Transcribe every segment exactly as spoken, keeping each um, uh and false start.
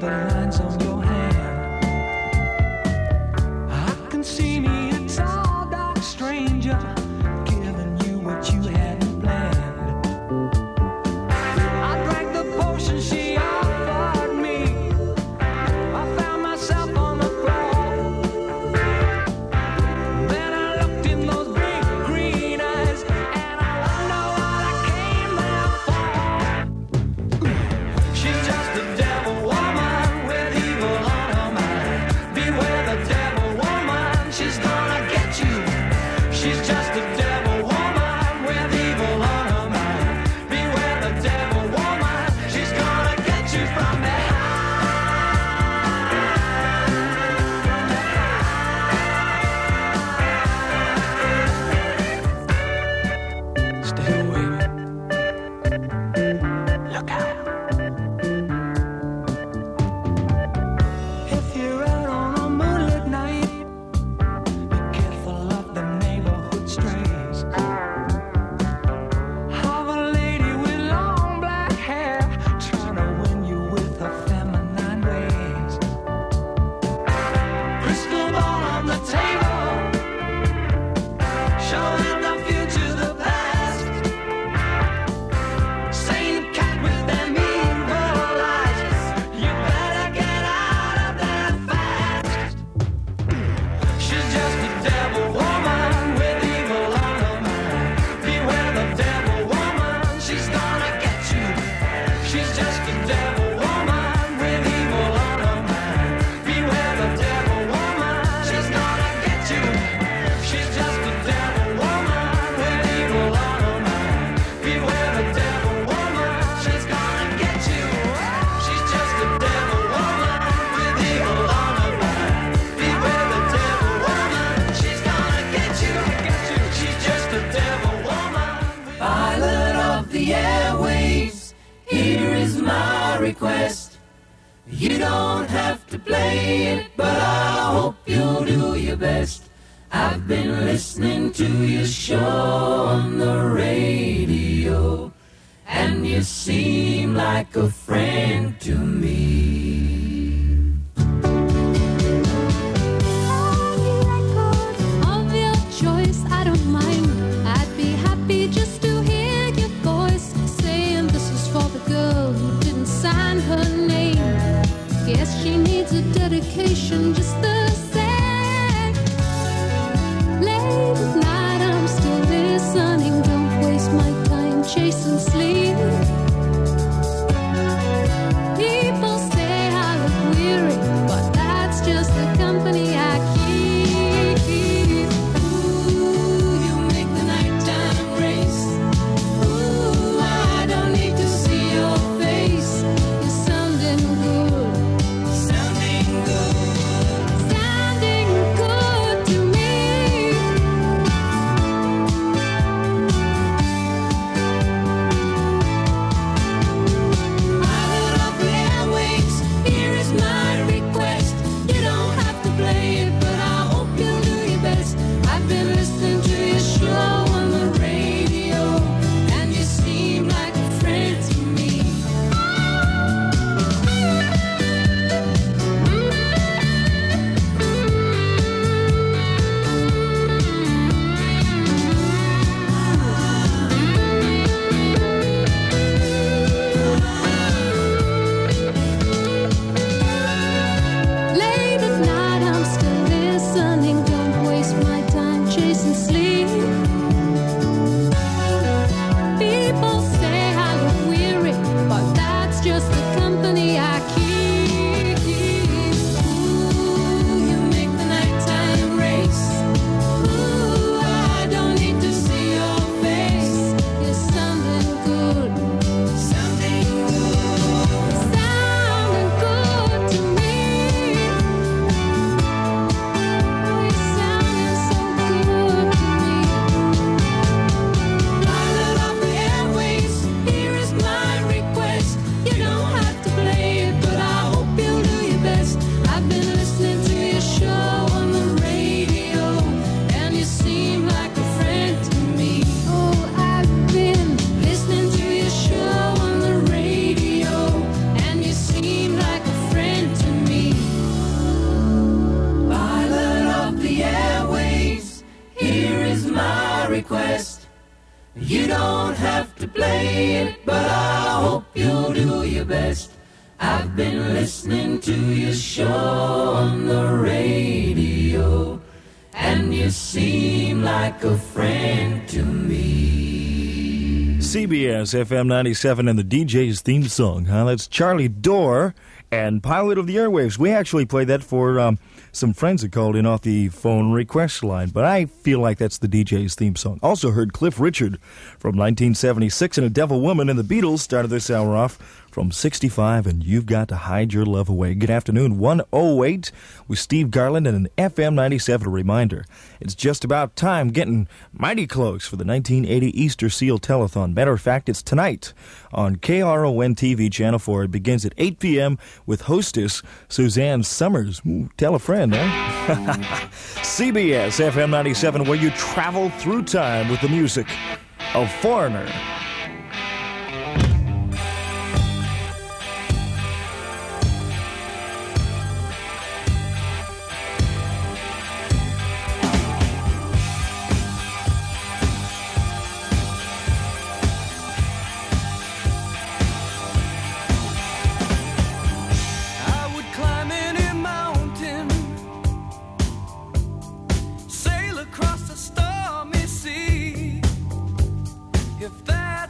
the lines on your hand. I can see me a tall, dark stranger giving you what you hadn't planned. I drank the potion she offered me. I found myself on the floor. Then I looked in those big green eyes, and I wonder what I came there for. She's just a devil woman with evil on her mind. Beware the devil woman, she's gonna get you. She's just a devil woman with evil on her mind. Beware the devil woman, she's gonna get you from behind. Stay away. Look out. If you're out on a moonlit night, be careful of the neighborhood strays. Have a lady with long black hair trying to win you with her feminine ways. Crystal ball on the table, showing the future, the past. Same cat with them evil eyes. You better get out of there fast. She's just a devil woman with evil on her mind. Beware the devil woman, she's gonna get you. She's just a devil woman with evil on her mind. Beware the devil woman, she's gonna get you. She's just a devil woman with evil on her mind. Beware the devil woman, she's gonna get you. She's just a devil woman with evil on her mind. Beware the devil woman, she's gonna get you. She's just a devil woman. Pilot of the airwaves, here is my request. You don't have to play it, but I hope you'll do your best. I've been listening to your show on the radio, and you seem like a friend to me. Of your choice, I don't mind. I'd be happy just to hear your voice saying this is for the girl who didn't sign her name. Guess she needs a dedication just the same. Late at night, I'm still listening. Don't waste my time chasing sleep. People say I look weary, but that's just the company I keep. Ooh, you make the nighttime race. Ooh, I don't need to see your face. You're sounding good. Sounding good. don't have to play it, but I hope you'll do your best. I've been listening to your show on the radio, and you seem like a friend to me. C B S F M ninety-seven and the D J's theme song, huh? That's Charlie Dorr and Pilot of the Airwaves. We actually played that for um, some friends that called in off the phone request line, but I feel like that's the D J's theme song. Also heard Cliff Richard from nineteen seventy-six and A Devil Woman, and the Beatles started this hour off from sixty-five, and You've Got to Hide Your Love Away. Good afternoon, one oh eight with Steve Garland and an F M ninety-seven reminder. It's just about time, getting mighty close for the nineteen eighty Easter Seal Telethon. Matter of fact, it's tonight on K R O N T V Channel four. It begins at eight p.m. with hostess Suzanne Summers. Ooh, tell a friend, eh? C B S F M ninety-seven, where you travel through time with the music of Foreigner. I would climb any mountain, sail across the stormy sea, if that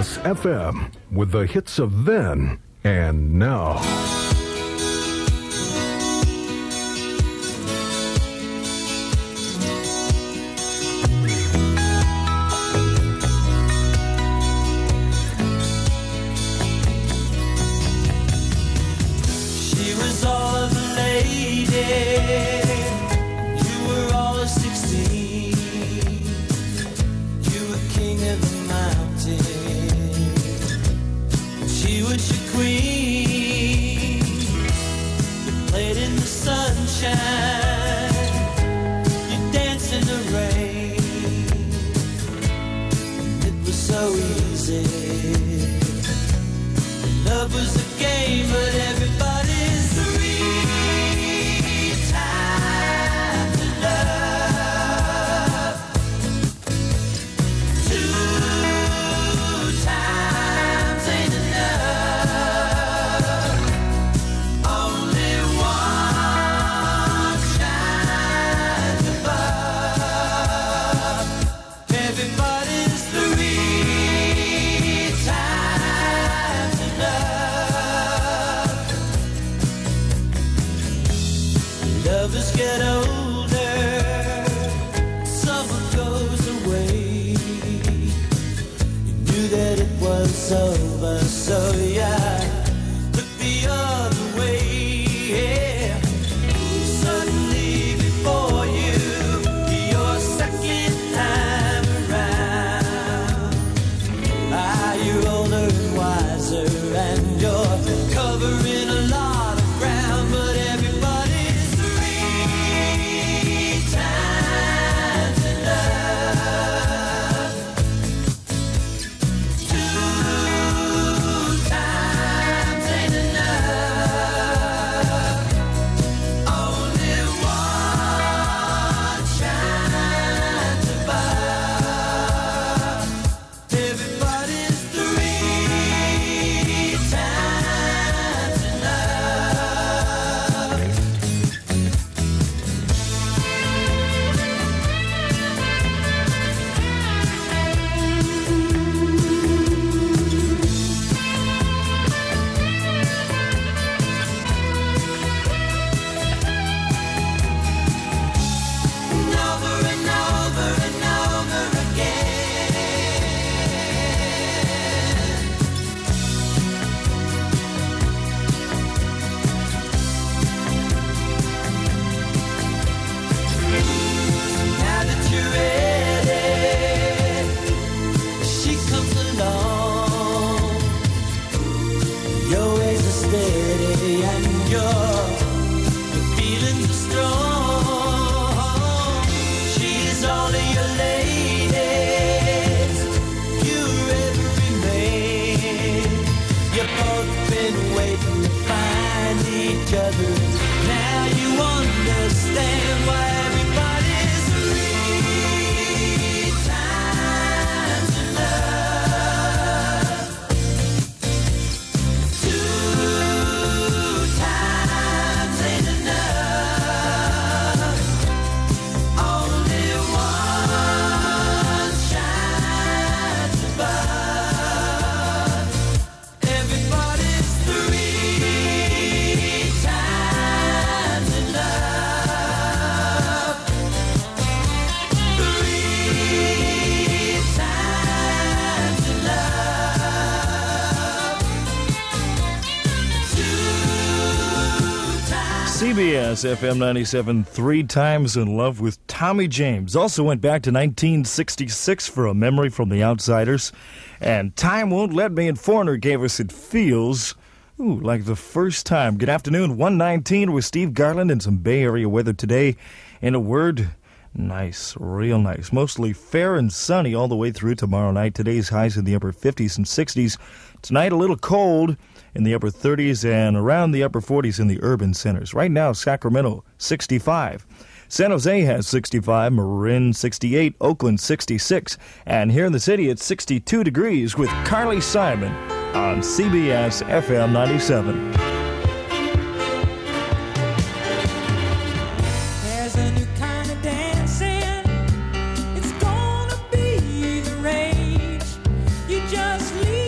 S F M with the hits of then and now. She was all of a lady. You were all of sixteen. You were king of the mountain. She was your queen. You played in the sunshine. You danced in the rain. It was so easy. Love was a game, but everybody's three times in love. Two times ain't enough. Only one shines above. Everybody's three times in love. Lovers get older, summer goes away. You knew that it was over, so yeah, look the other way. Yeah. Suddenly before you, your second time around. Ah, you're older and wiser, and you're covering a lot of ground, but everybody's three times in love. Two times ain't enough. Only one shines above. Everybody's three times in love. And over and over and over again. Now that you're ready, she comes along. Your ways are steady and your your feelings are strong. She's all of your ladies. You're every man. You've both been waiting to find each other. Now you understand why everybody's three times in love. Two times ain't enough. Only one shines above. Everybody's three times in love. Three times in love. Two times. C B S F M ninety-seven, Three Times in Love with Tommy James. Also went back to nineteen sixty-six for a memory from the Outsiders. And Time Won't Let Me and Foreigner gave us It Feels, ooh, like the first time. Good afternoon, one nineteen with Steve Garland and some Bay Area weather today. In a word, nice, real nice. Mostly fair and sunny all the way through tomorrow night. Today's highs in the upper fifties and sixties. Tonight a little cold in the upper thirties and around the upper forties in the urban centers. Right now, Sacramento, sixty-five. San Jose has sixty-five, Marin sixty-eight, Oakland sixty-six, and here in the city it's sixty-two degrees with Carly Simon on C B S F M ninety-seven. There's a new kind of dancing. It's gonna be the rage. You just leave.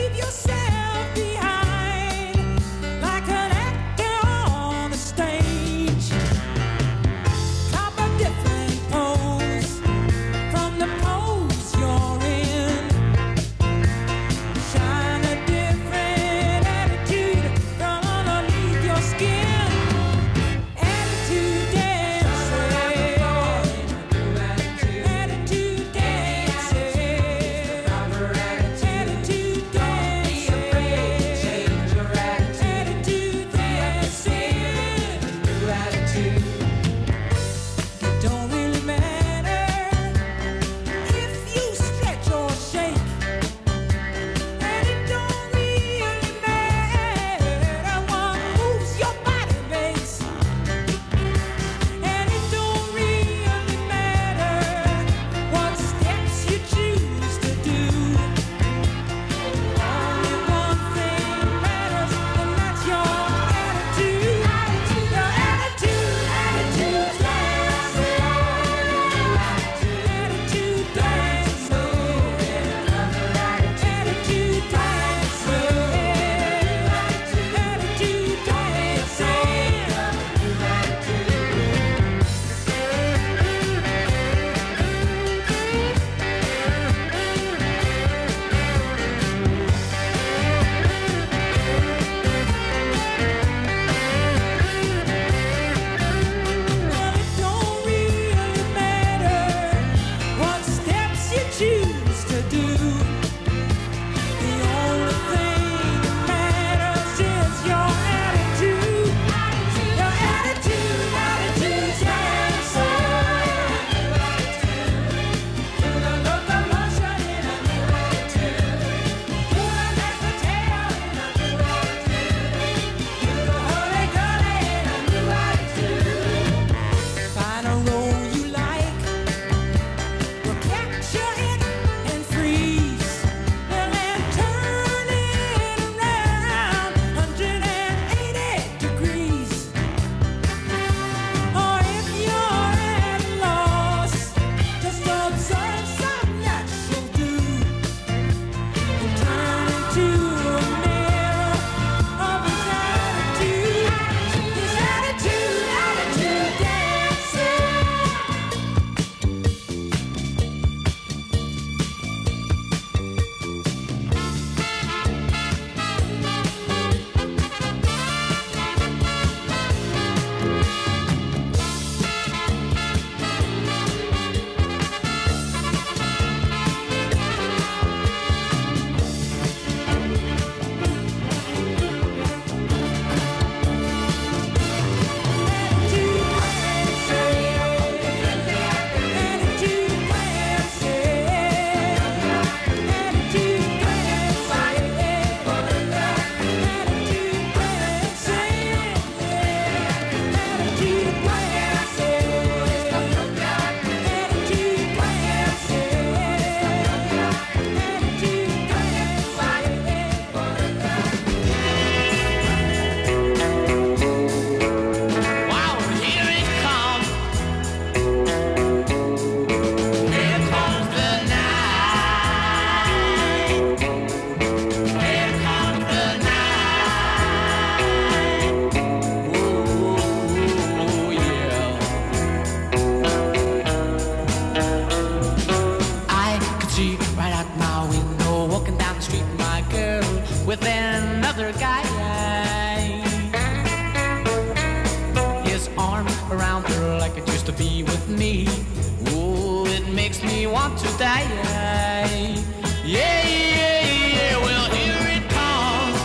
around her like it used to be with me. Ooh, it makes me want to die. Yeah, yeah, yeah, well, here it comes.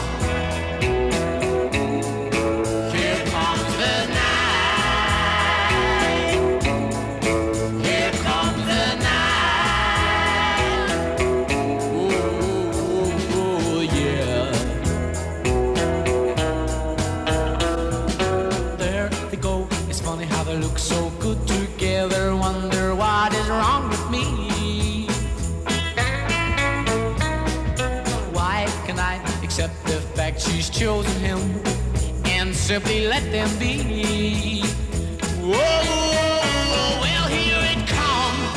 Here comes the night. Here comes the night. Ooh, ooh, yeah. There they go. It's funny how they look so good together. Wonder what is wrong with me. Why can I accept the fact she's chosen him and simply let them be? Whoa, well, here it comes.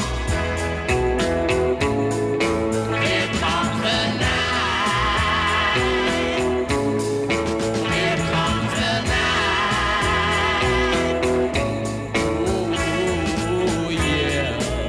Here comes the night. Here comes the night. Ooh, yeah.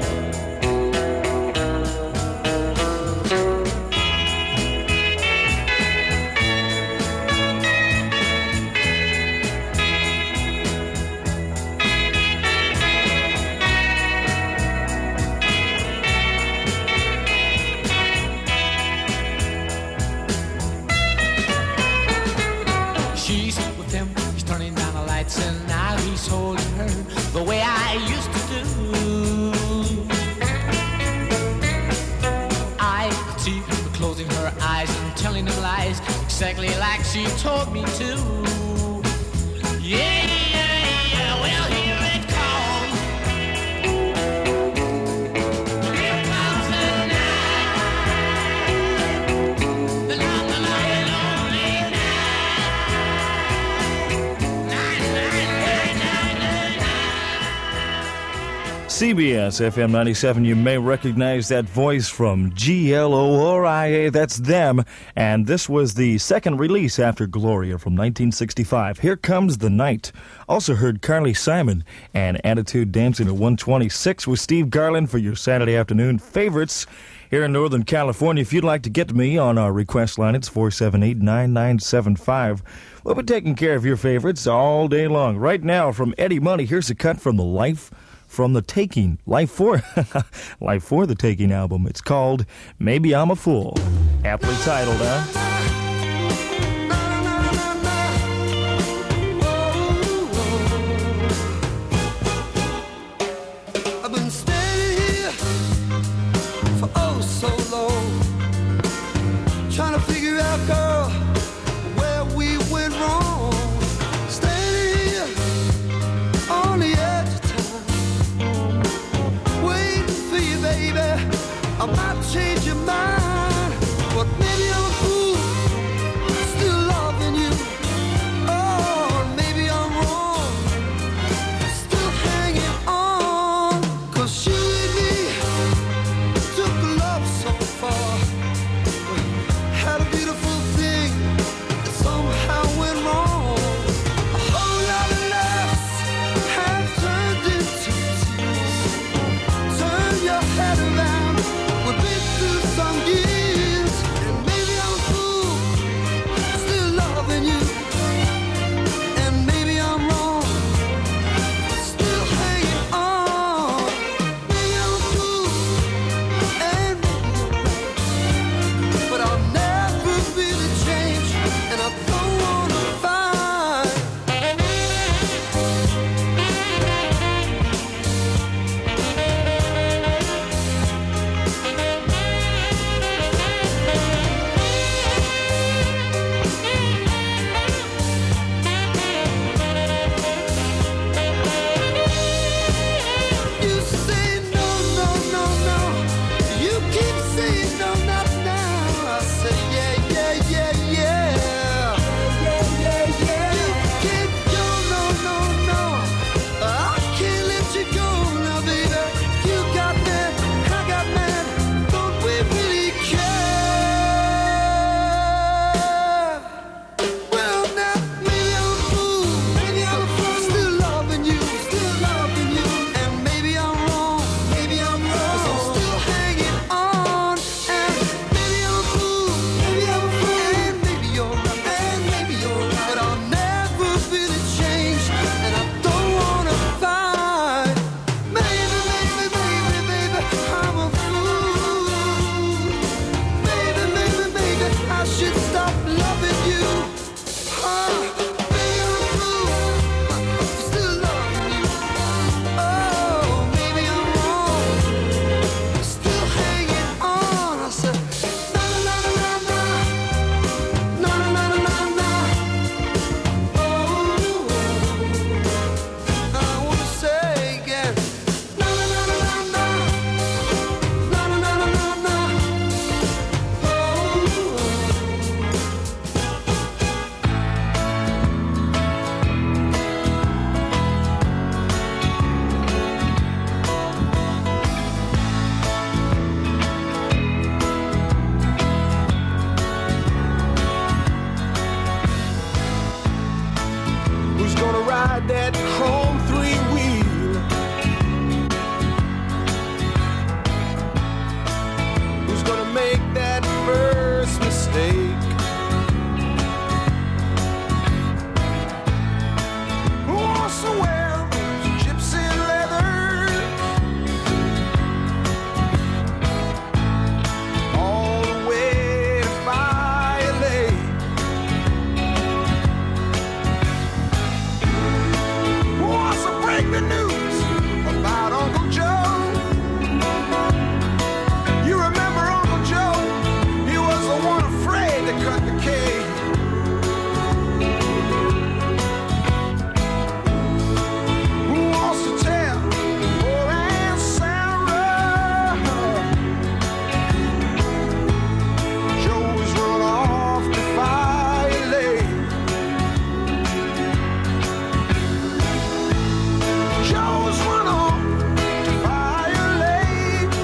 She's with him, he's turning down the lights, and now he's holding her the way I used to do. I could see her closing her eyes and telling him lies, exactly like she told me to. Yeah, yeah, yeah, well, here it comes. Here comes the night. The long, the long, and lonely C B S F M ninety-seven, you may recognize that voice from G L O R I A, that's them, and this was the second release after Gloria from nineteen sixty-five. Here Comes the Night. Also heard Carly Simon and Attitude Dancing at one twenty-six with Steve Garland for your Saturday afternoon favorites here in Northern California. If you'd like to get to me on our request line, it's four seven eight, nine nine seven five. We'll be taking care of your favorites all day long. Right now, from Eddie Money, here's a cut from the Life from the Taking, Life for, Life for the Taking album. It's called Maybe I'm a Fool. Aptly titled, huh? I've been standing here for oh so long, trying to figure out, girl, where we went wrong. Standing here on the edge of time, waiting for you, baby. I might change your mind, but maybe I'm a fool ride that chrome three-wheel? Who's gonna make that first mistake? Who wants to wear gypsy leather all the way to Fire Lake? Who wants to break the news about Uncle Joe? You remember Uncle Joe? He was the one afraid to cut the cake. Who wants to tell poor Aunt Sarah Joe's run off to Fire Lake? Joe's run off to Fire Lake.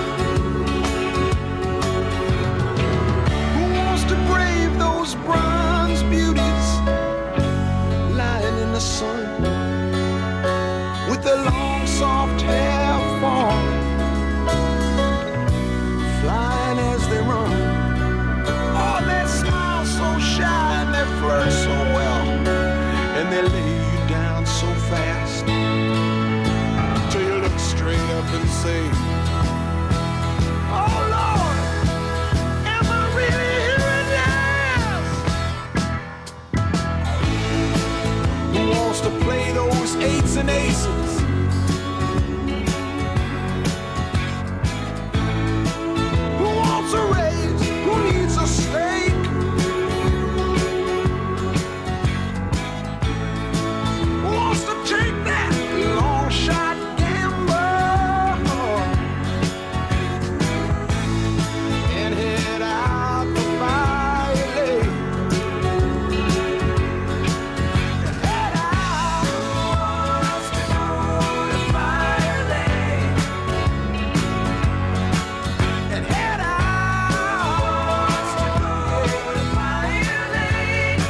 Who wants to brave those bronze beauties lying in the sun with their long soft hair falling, flying as they run? Oh, they smile so shy and they flirt so well, and they lay you down so fast till you look straight up and say, oh Lord, am I really hearing this? Who wants to play those eights and aces? Who wants a raise? Who needs a steak? Who wants to take that long shot gamble and head out the Fire Lake? Head out to the Fire Lake. And head out to the Fire Lake.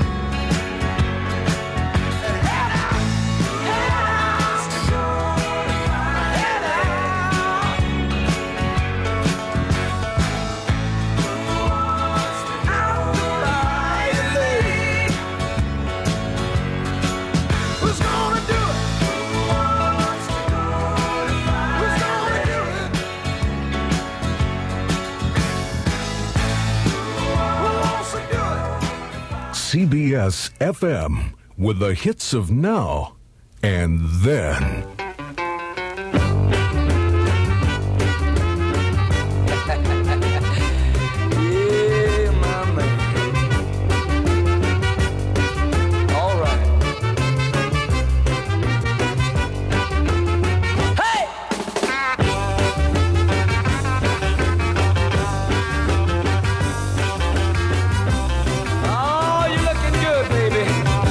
And head out, head out to the Fire Lake. Who's gonna do it? Who's gonna do it? Who wants to do it? C B S F M with the hits of now and then. Yeah, my man. All right. Hey! Oh, you're looking good, baby.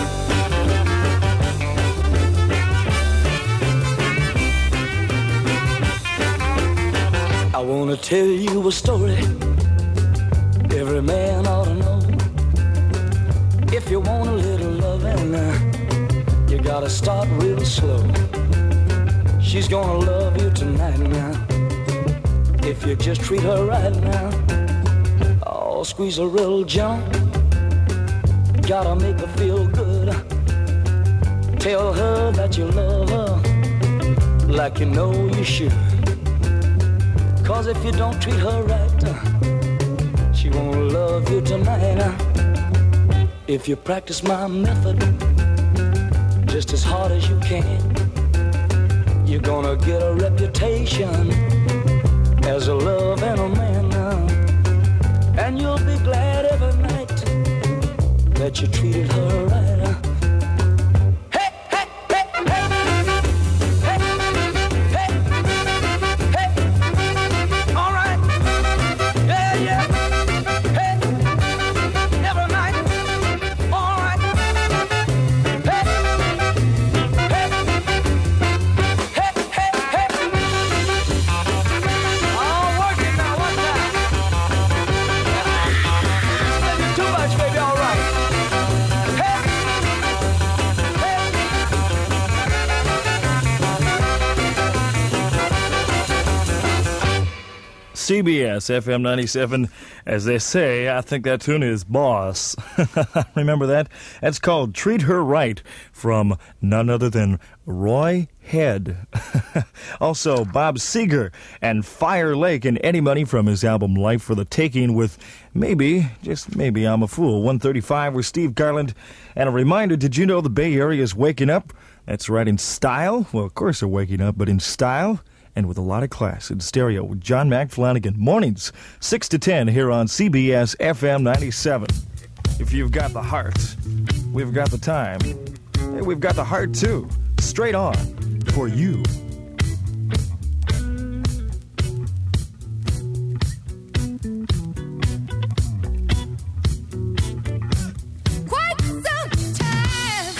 I wanna tell you a story every man ought to know. If you want a little loving, uh, you gotta start real slow. She's gonna love you tonight now, if you just treat her right now. Oh, squeeze her real gentle, gotta make her feel good. Tell her that you love her like you know you should. Cause if you don't treat her right, uh, she won't love you tonight. uh. If you practice my method just as hard as you can, you're gonna get a reputation as a love and a man. uh. And you'll be glad every night that you treated her right. uh. Hey, hey, hey, hey. Hey, hey, hey. All right. Yeah, yeah. Hey, every night. All right. Hey, hey, hey, hey, hey. Oh, work it now, one time. Too much, baby. All right. Hey. C B S F M ninety-seven. As they say, I think that tune is Boss. Remember that? That's called Treat Her Right from none other than Roy Head. Also, Bob Seger and Fire Lake and Eddie Money from his album Life for the Taking with maybe, just maybe, I'm a Fool. one thirty-five with Steve Garland. And a reminder, did you know the Bay Area is waking up? That's right, in style. Well, of course they're waking up, but in style and with a lot of class. In stereo with John Mac Flanagan. Mornings, six to ten here on C B S F M ninety-seven. If you've got the heart, we've got the time. Hey, we've got the heart, too. Straight on for you. Quite some time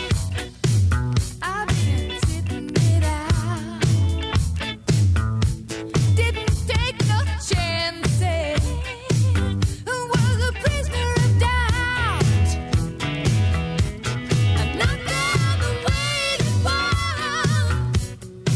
I've been sitting it out. Didn't take no chances. Was a prisoner of doubt. I'm not down the way to fall.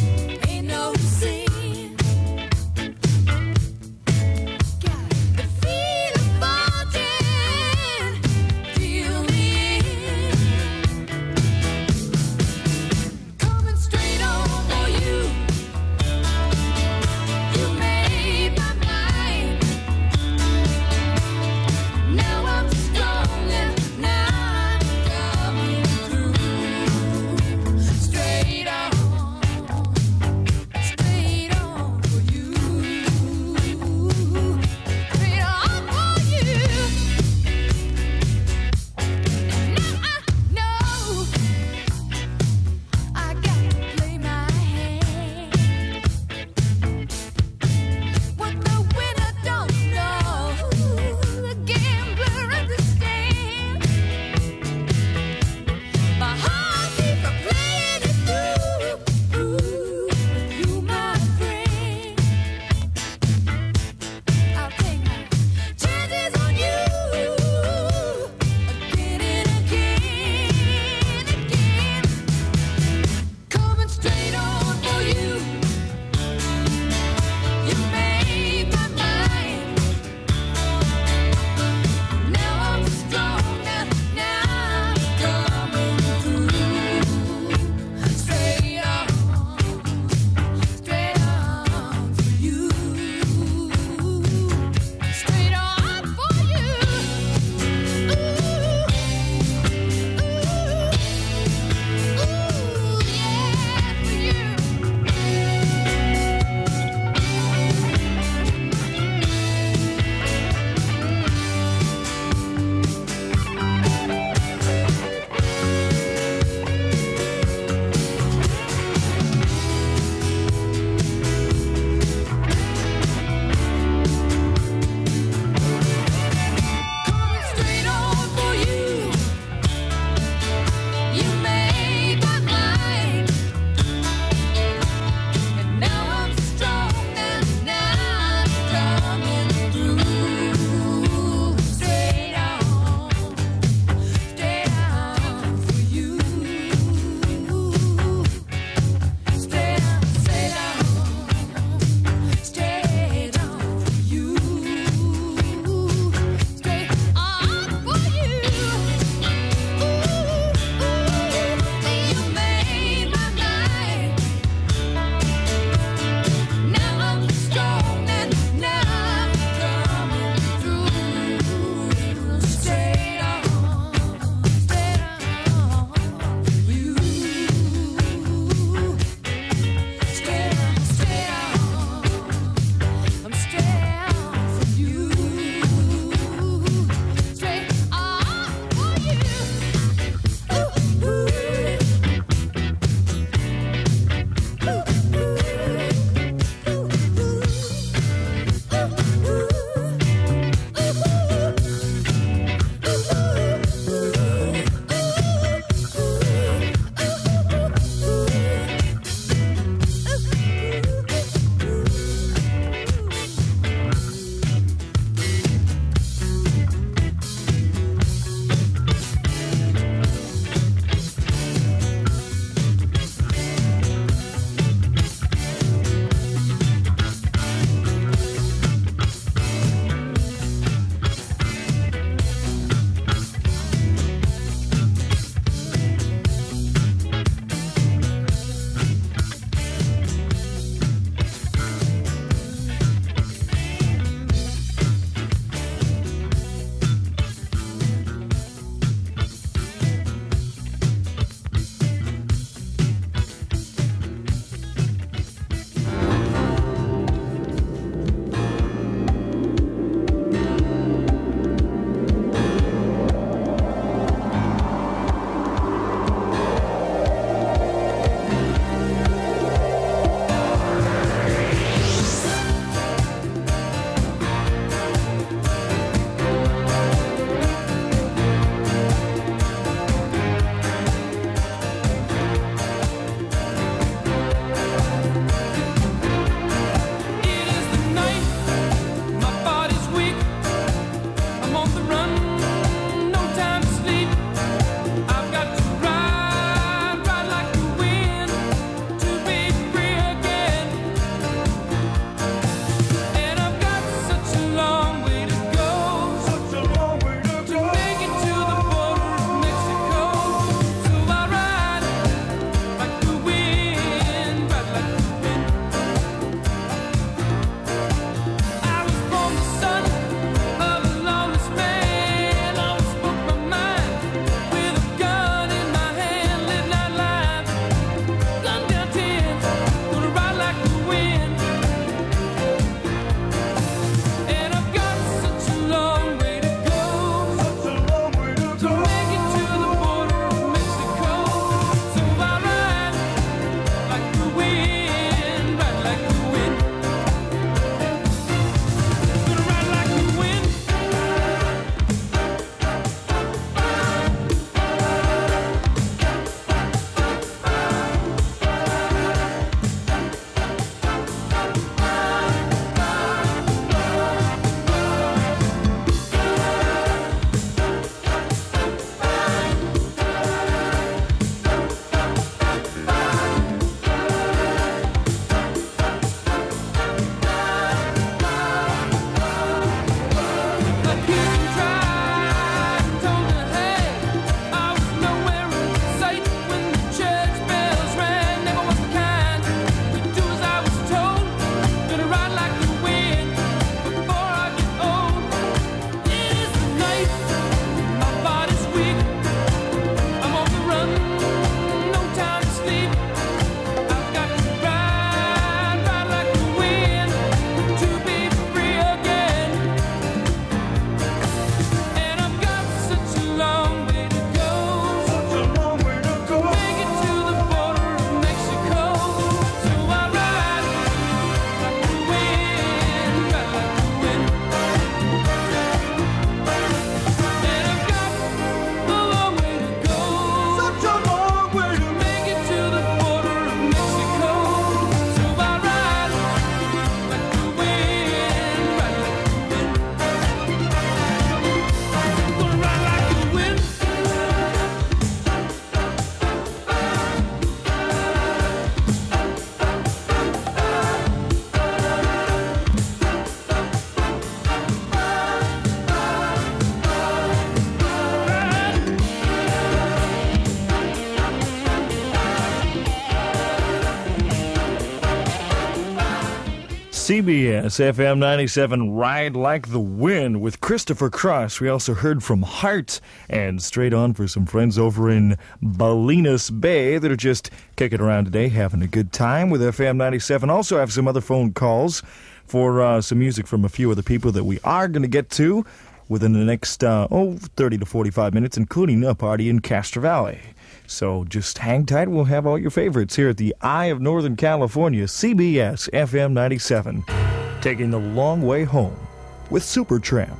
C B S F M ninety-seven Ride Like the Wind with Christopher Cross. We also heard from Heart, and straight on for some friends over in Bolinas Bay that are just kicking around today, having a good time with F M ninety-seven. Also have some other phone calls for uh, some music from a few of the people that we are going to get to within the next, uh, oh, thirty to forty-five minutes, including a party in Castro Valley. So just hang tight. We'll have all your favorites here at the Eye of Northern California, C B S F M ninety-seven. Taking the long way home with Supertramp.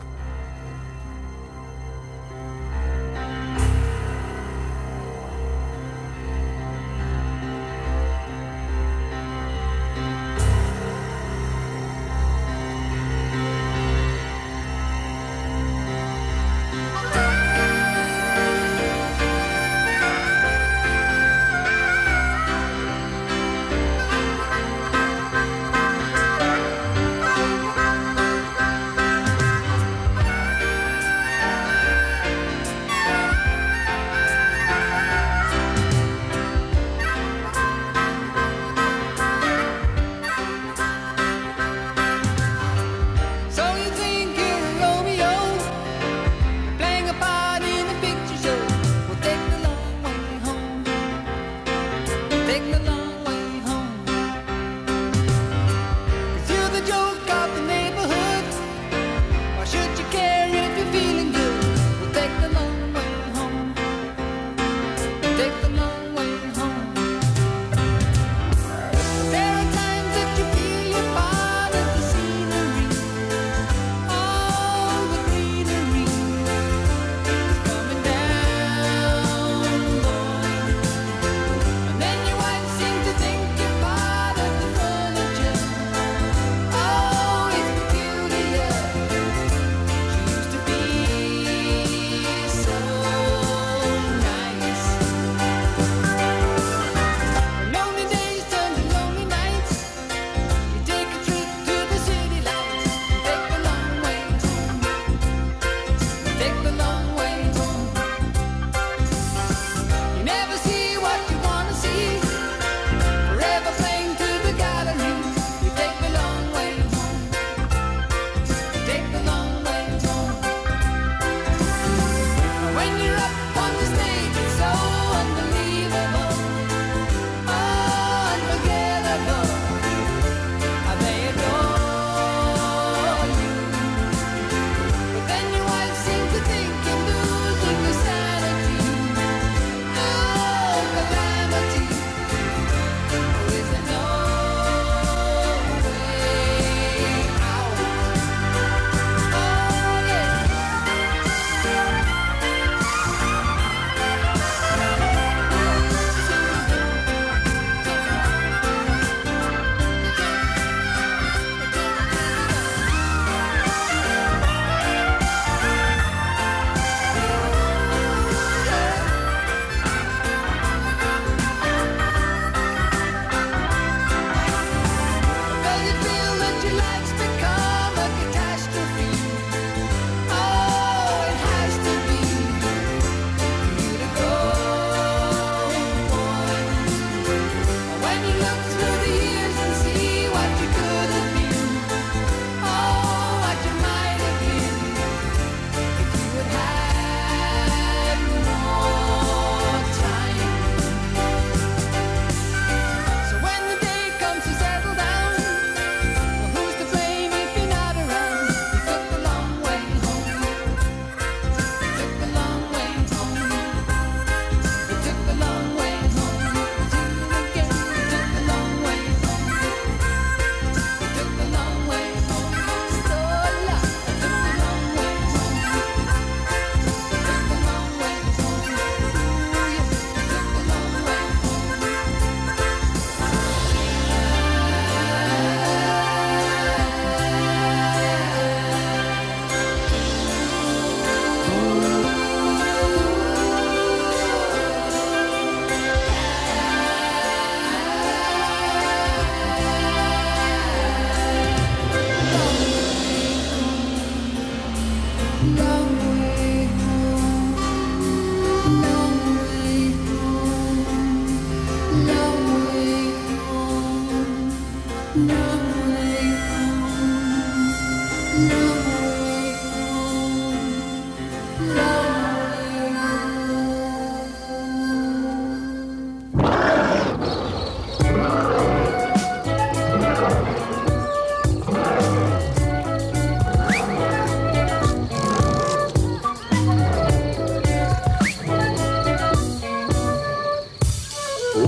So you think you're Romeo, playing a part in a picture show? Well, take the long way home. Take the long way home. 'Cause you're the joke of the neighborhood. Why should you care if you're feeling good? Well, take the long way home. Take the long way home. There are times that you feel you're part of the scenery. All the greenery is coming down, boy. And then your wife sings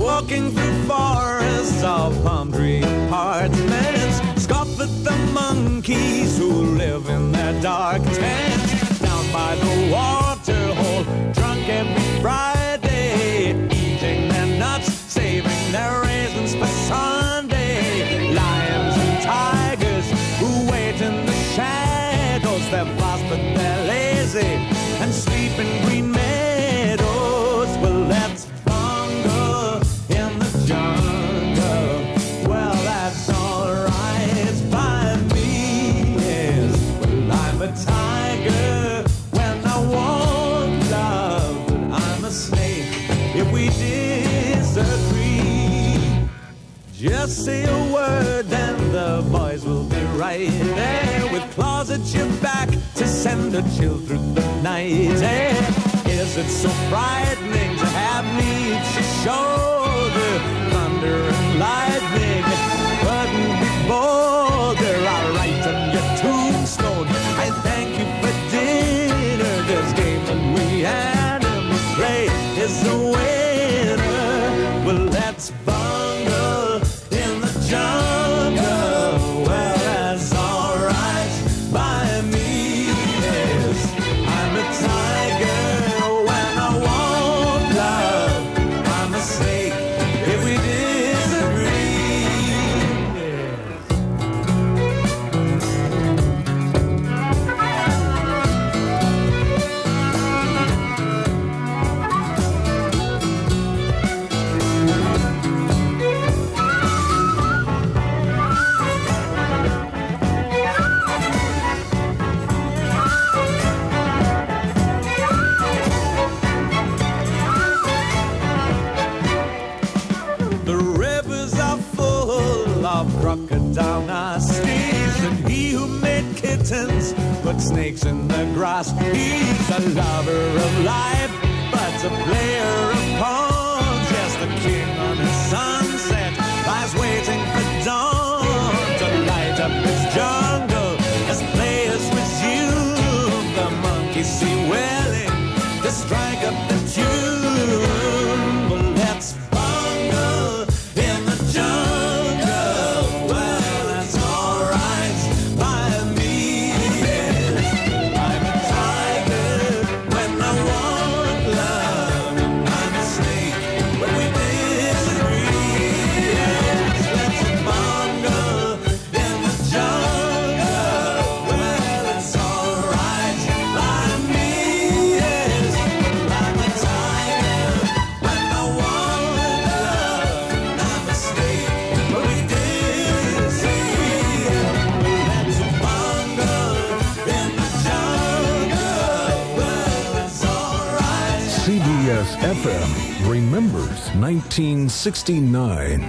walking through forests of palm tree apartments, scoff at the monkeys who live in their dark tents. Down by the water hole, drunk every Friday, eating their nuts, saving their raisins for Sunday. Lions and tigers who wait in the shadows, they're fast but they're lazy and sleep in green meadows. Well, that's bungle in the jungle. Well, that's alright by me, yes. Well, I'm a tiger when I want love, but I'm a snake if we disagree. Just say a word and the boys will be right there with claws at your back to send a chill through the night air. Is it so frightening to have me at your shoulder? Thunder and lightning couldn't be bolder. I'll write on your tombstone, I thank you for dinner. This game that we animals play is the winner. Well, that's bungle in the jungle. Well, that's alright by me, yes. I'm a tiger when I want love. I'm a snake if we disagree, yes. The rivers are full of crocodile nasties, and he who made kittens put snakes in the grass. He's a lover of life, but a player of pawns. Yes, the king on his sunset lies waiting for dawn to light up his jungle as players resume. The monkeys see willing to strike up the tune. Well, let's bungle in the jungle. Well, that's alright by me, yes. I'm a tiger when I want love, and I'm a snake when we disagree, yes. Let's bungle in the jungle. Well, it's alright by me, yes. I'm a tiger when I want love, and I'm a snake when we disagree. Well, let's bungle in the jungle. Well, it's alright. C B S F M remembers nineteen sixty-nine.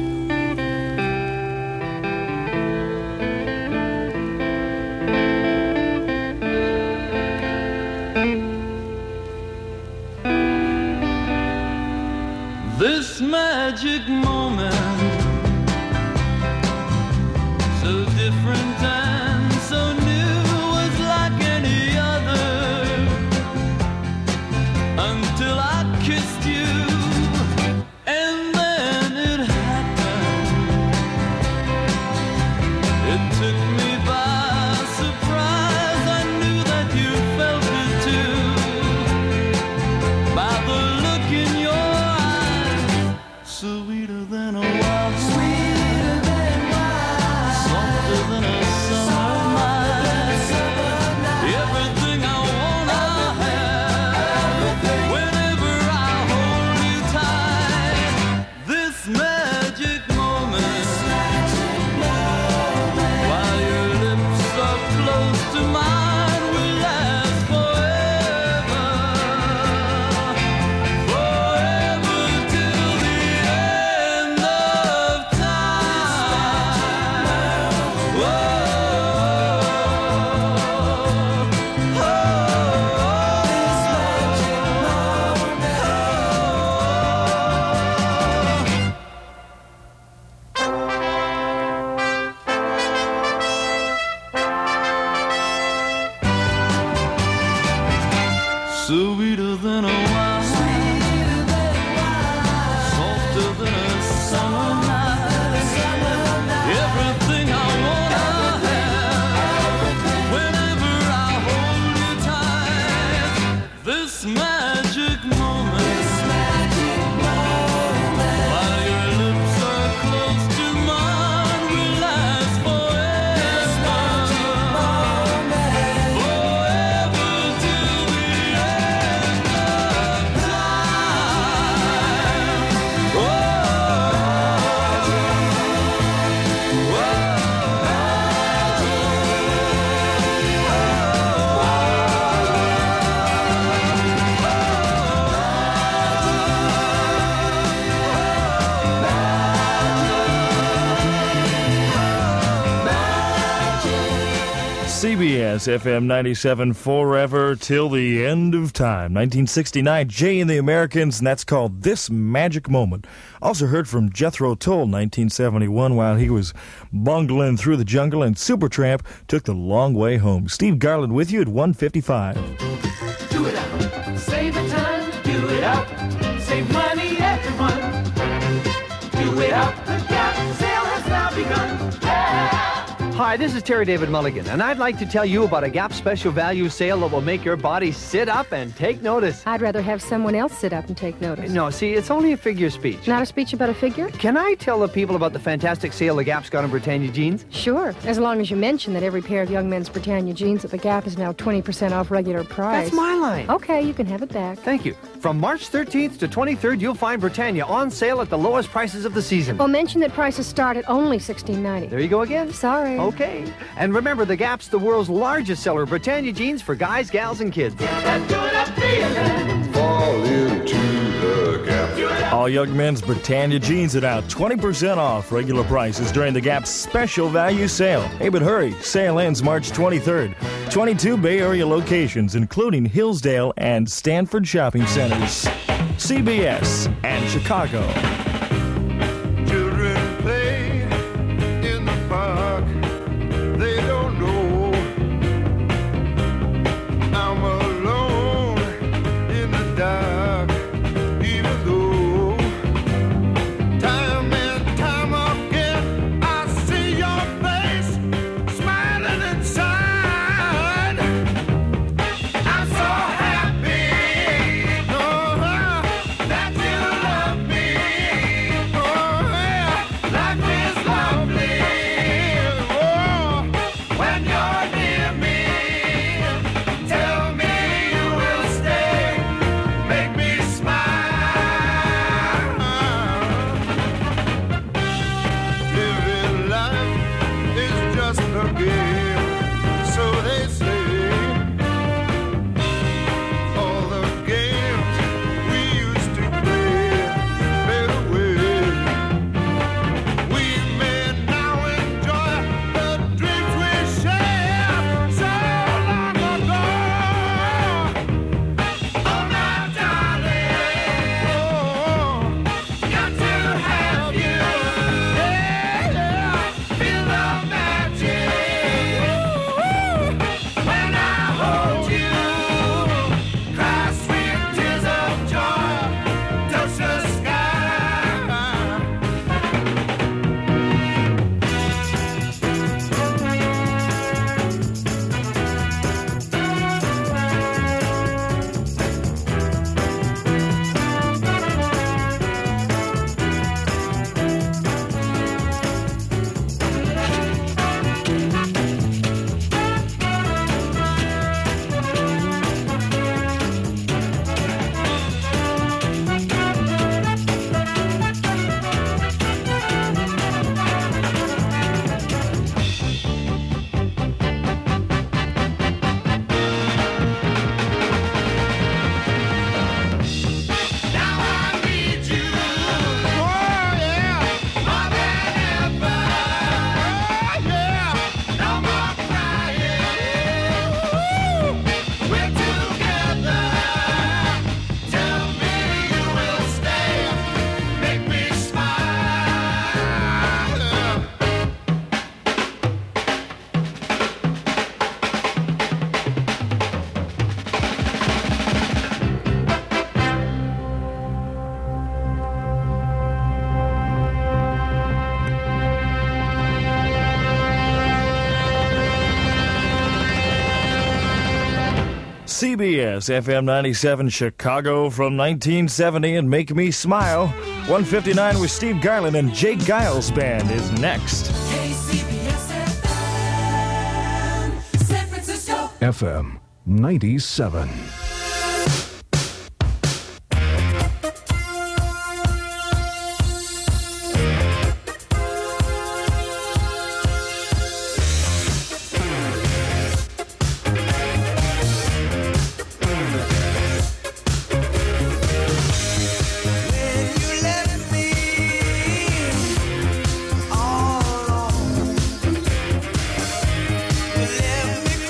This magic moment, so different and so new, was like any other until I kissed you, and then it happened. It took me by surprise. I knew that you felt it too, by the look in your eyes, sweeter than a wild, sweeter than wine, softer than a summer night. Everything I want, I have. Whenever I hold you tight, this magic moment, while your lips are close to mine, will last forever, forever till the end C B S F M ninety-seven forever till the end of time. nineteen sixty-nine, Jay and the Americans, and that's called This Magic Moment. Also heard from Jethro Tull, nineteen seventy-one, while he was bungling through the jungle, and Supertramp took the long way home. Steve Garland with you at one fifty-five. Do it out. Save the time. Do it out. Save money, everyone. Do it out. The Gap sale has now begun. Yeah. Hi, this is Terry David Mulligan, and I'd like to tell you about a Gap special value sale that will make your body sit up and take notice. I'd rather have someone else sit up and take notice. No, see, it's only a figure speech. Not a speech about a figure? Can I tell the people about the fantastic sale the Gap's got on Britannia jeans? Sure, as long as you mention that every pair of young men's Britannia jeans at the Gap is now twenty percent off regular price. That's my line. Okay, you can have it back. Thank you. From March thirteenth to twenty-third, you'll find Britannia on sale at the lowest prices of the season. Well, mention that prices start at only sixteen ninety. There you go again. Sorry. Okay. And remember, the Gap's the world's largest seller of Britannia jeans for guys, gals, and kids. And do it up, feeling. Fall into the Gap. All young men's Britannia jeans are now twenty percent off regular prices during the Gap's special value sale. Hey, but hurry, sale ends March twenty-third. twenty-two Bay Area locations, including Hillsdale and Stanford shopping centers. C B S and Chicago. Children play in the park. They don't know I'm alone in the dark. Even though time and time again I see your face smiling inside. I'm so happy, oh, that you love me. Oh, yeah, life is lovely. Oh, when you're near me, tell me you will stay, make me smile. Living life is just a game, so they say. All the games we used to play fade away. We may now enjoy the dreams we shared so long ago. Oh, my darling, oh, got to have you. Yeah, yeah, feel the magic. Ooh, when I hold you, cry sweet tears of joy, touch the sky. Now I need you, oh yeah, more than ever. Oh yeah, no more crying. Ooh, we're together. Tell me you will stay, make me smile. C B S F M ninety-seven Chicago from nineteen seventy and Make Me Smile. one fifty-nine with Steve Garland and Jake Giles Band is next. K C B S F M, San Francisco. F M ninety-seven. When you left me all alone, you left me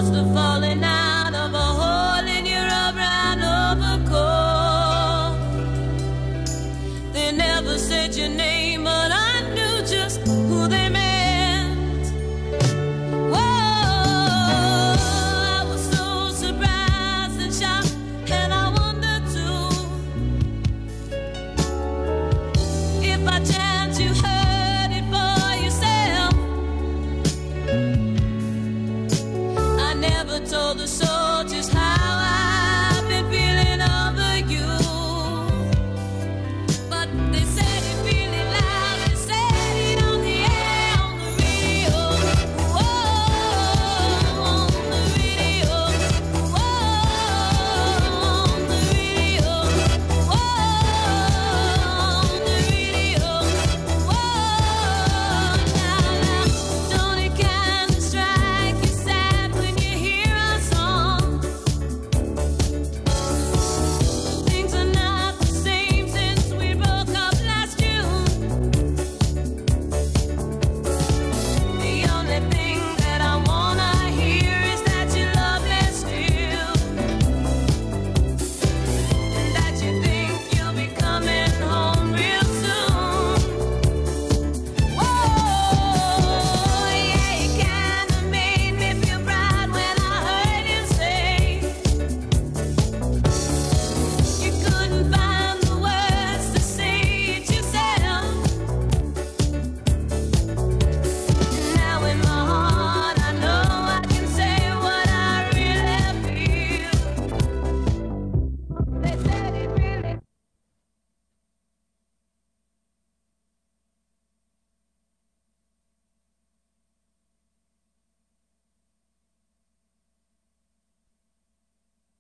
must have fallen out of a hole in your brown overcoat. They never said your name, but I knew just who they meant. Whoa, I was so surprised and shocked, and I wondered too if by chance you heard